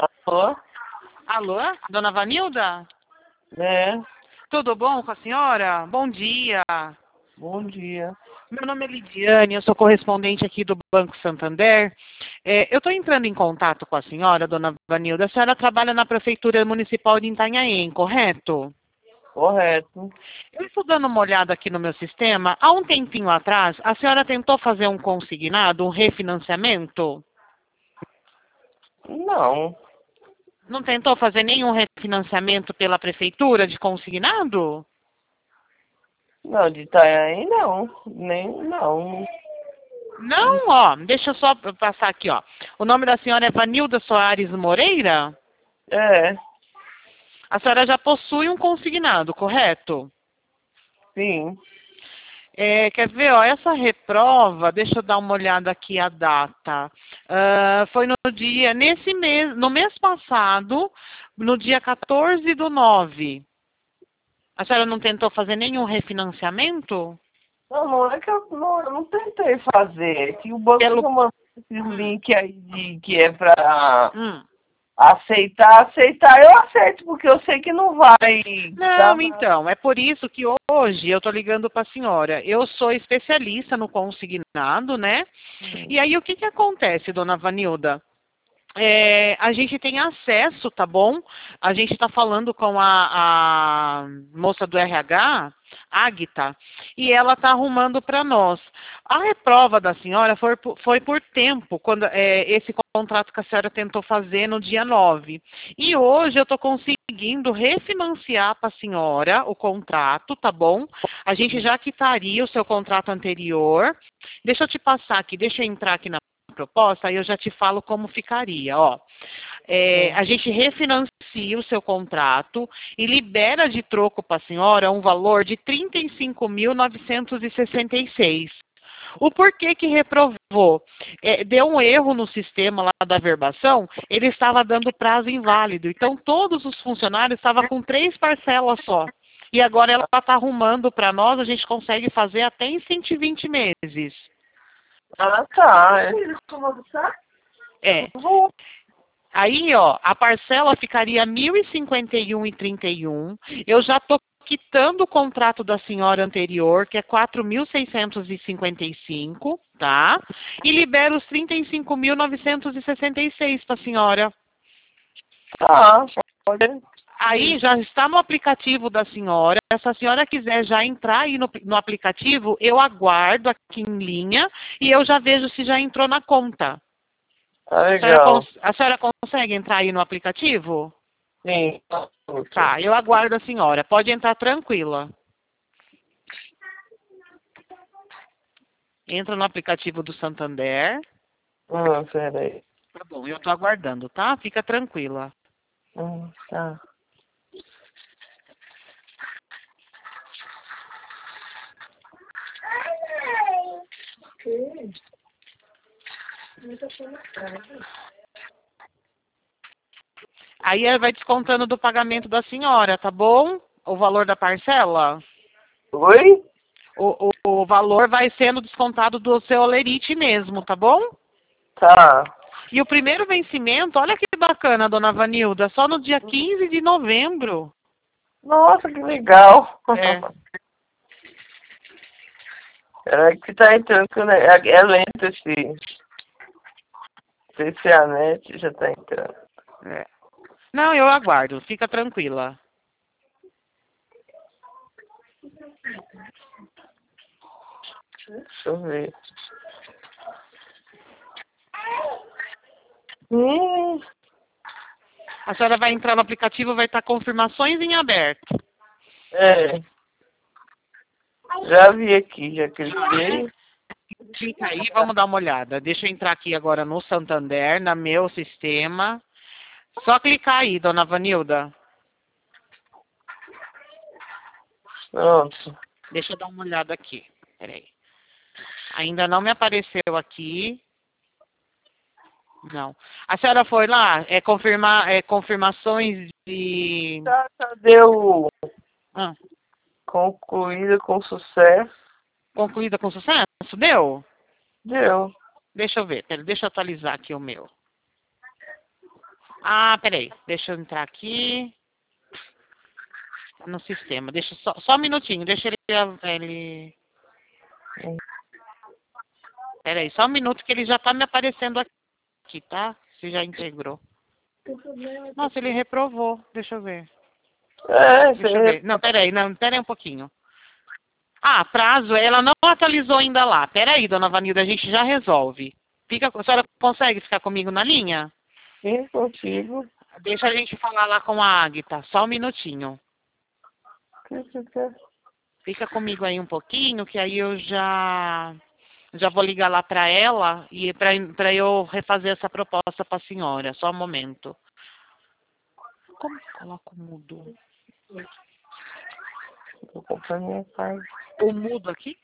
Alô? Alô, dona Vanilda? É, Tudo bom com a senhora? Bom dia. bom dia. Meu nome é Lidiane, eu sou correspondente aqui do Banco Santander. Eu estou entrando em contato com a senhora, dona Vanilda. A senhora trabalha na Prefeitura Municipal de Itanhaém, correto? Correto. Eu estou dando uma olhada aqui no meu sistema. Há um tempinho atrás, a senhora tentou fazer um consignado, um refinanciamento? Não, Não tentou fazer nenhum refinanciamento pela Prefeitura de consignado? não, de Itanhaém não, nem não. Não, ó, deixa eu só passar aqui, ó. O nome da senhora é Vanilda Soares Moreira? É, A senhora já possui um consignado, correto? sim. Quer ver, ó, essa reprova, deixa eu dar uma olhada aqui a data. Foi no dia, nesse mês, no mês passado, no dia 14/9. A senhora não tentou fazer nenhum refinanciamento? Não, não é que eu não tentei fazer. Que o banco Pelo... só mandou esse link aí que é pra Hum. aceitar, eu aceito, porque eu sei que não vai dar Não, nada. então, é por isso que hoje eu estou ligando para a senhora. Eu sou especialista no consignado, né? E aí o que que acontece, dona Vanilda? A gente tem acesso, tá bom? A gente está falando com a moça do RH, Águita, e ela está arrumando para nós. A reprova da senhora foi por tempo, quando esse contrato que a senhora tentou fazer no dia 9. E hoje eu estou conseguindo refinanciar para a senhora o contrato, tá bom? A gente já quitaria o seu contrato anterior. Deixa eu te passar aqui, deixa eu entrar aqui na proposta, aí eu já te falo como ficaria, ó. A gente refinancia o seu contrato e libera de troco para a senhora um valor de 35.966. O porquê que reprovou? Deu um erro no sistema lá da verbação, ele estava dando prazo inválido. Então, todos os funcionários estavam com 3 parcelas só. E agora ela está arrumando para nós, a gente consegue fazer até em 120 meses. Ah, tá. É. Aí, ó, a parcela ficaria 1.051,31. Eu já estou quitando o contrato da senhora anterior, que é 4.655, tá? E libero os 35.966 para a senhora. Tá, pode. Aí já está no aplicativo da senhora. Se a senhora quiser já entrar aí no aplicativo, eu aguardo aqui em linha e eu já vejo se já entrou na conta. Tá legal. A senhora consegue entrar aí no aplicativo? Sim. Tá, eu aguardo a senhora. Pode entrar tranquila. Entra no aplicativo do Santander. Peraí. Tá bom, eu tô aguardando, tá? Fica tranquila. Tá. Aí ela vai descontando do pagamento da senhora, tá bom? O valor da parcela. Oi? O valor vai sendo descontado do seu olerite mesmo, tá bom? Tá. E o primeiro vencimento, olha que bacana, dona Vanilda, só no dia 15 de novembro. Nossa, que legal. É. É que tá entrando, né? É lento esse a net já tá entrando. É. Não, eu aguardo, fica tranquila. Deixa eu ver. A senhora vai entrar no aplicativo, vai estar confirmações em aberto. É. Já vi aqui, já cliquei. Clica aí, vamos dar uma olhada. Deixa eu entrar aqui agora no Santander, no meu sistema. Só clicar aí, dona Vanilda. Pronto. Deixa eu dar uma olhada aqui. Peraí. Ainda não me apareceu aqui. Não. A senhora foi lá, confirmações de... Tá, deu Ah, concluída com sucesso. concluída com sucesso? Deu? Deu. Deixa eu ver. Peraí, deixa eu atualizar aqui o meu. Ah, peraí. Deixa eu entrar aqui no sistema. Deixa só um minutinho. Deixa ele... Peraí, só um minuto que ele já tá me aparecendo aqui, tá? Se já integrou. Nossa, ele reprovou. Deixa eu ver. Deixa eu ver. Não, peraí um pouquinho. Ah, prazo, ela não atualizou ainda lá. Peraí, dona Vanilda, a gente já resolve. A senhora consegue ficar comigo na linha? Sim, consigo. Deixa a gente falar lá com a Águita, só um minutinho. Fica comigo aí um pouquinho, que aí eu já vou ligar lá para ela e para eu refazer essa proposta para a senhora. Só um momento. Como que coloca o mudo? Vou comprar minha casa. O mudo aqui?